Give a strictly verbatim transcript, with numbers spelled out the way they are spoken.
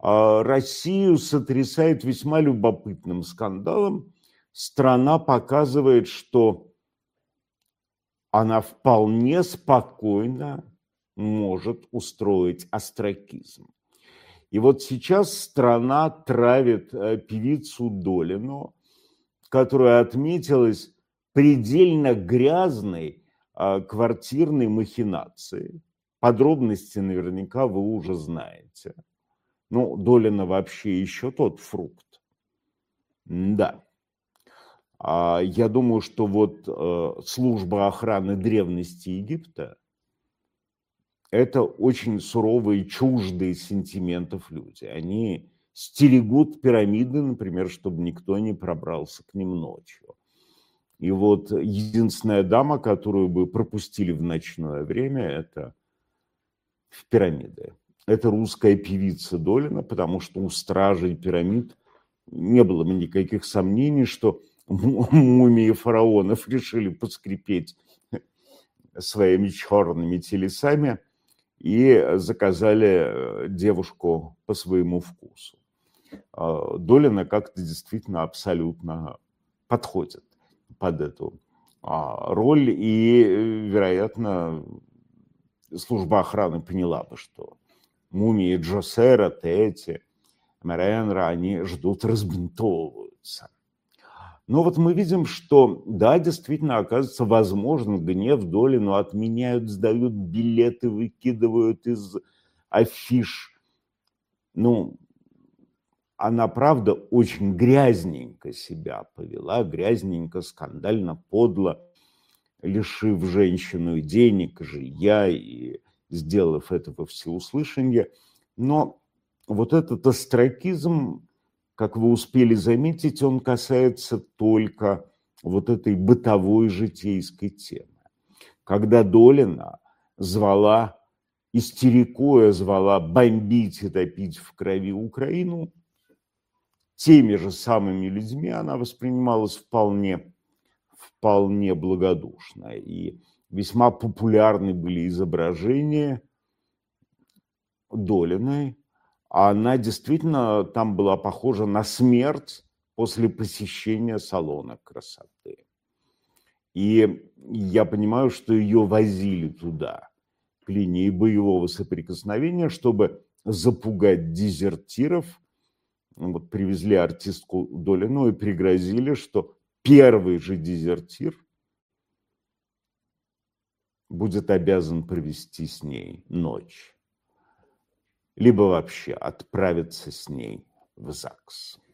Россию сотрясает весьма любопытным скандалом. Страна показывает, что она вполне спокойно может устроить остракизм. И вот сейчас страна травит певицу Долину, которая отметилась предельно грязной квартирной махинацией. Подробности наверняка вы уже знаете. Ну, Долина вообще еще тот фрукт. Да. Я думаю, что вот служба охраны древности Египта – это очень суровые, чуждые сентиментов люди. Они стерегут пирамиды, например, чтобы никто не пробрался к ним ночью. И вот единственная дама, которую бы пропустили в ночное время, это в пирамиды. Это русская певица Долина, потому что у стражей пирамид не было бы никаких сомнений, что мумии фараонов решили поскрипеть своими черными телесами и заказали девушку по своему вкусу. Долина как-то действительно абсолютно подходит под эту роль, и, вероятно, служба охраны поняла бы, что мумии Джосера, Тети, Меренра, они ждут, разбинтовываются. Но вот мы видим, что, да, действительно, оказывается, возможно, гнев Долину отменяют, сдают билеты, выкидывают из афиш. Ну, она, правда, очень грязненько себя повела, грязненько, скандально, подло, лишив женщину и денег, и жилья, и сделав это во всеуслышание. Но вот этот остракизм, как вы успели заметить, он касается только вот этой бытовой житейской темы. Когда Долина звала, истерикуя звала бомбить и топить в крови Украину, теми же самыми людьми она воспринималась вполне, вполне благодушно. И весьма популярны были изображения Долиной. Она действительно там была похожа на смерть после посещения салона красоты. И я понимаю, что ее возили туда, к линии боевого соприкосновения, чтобы запугать дезертиров. Вот привезли артистку Долину и пригрозили, что первый же дезертир будет обязан провести с ней ночь, либо вообще отправиться с ней в ЗАГС.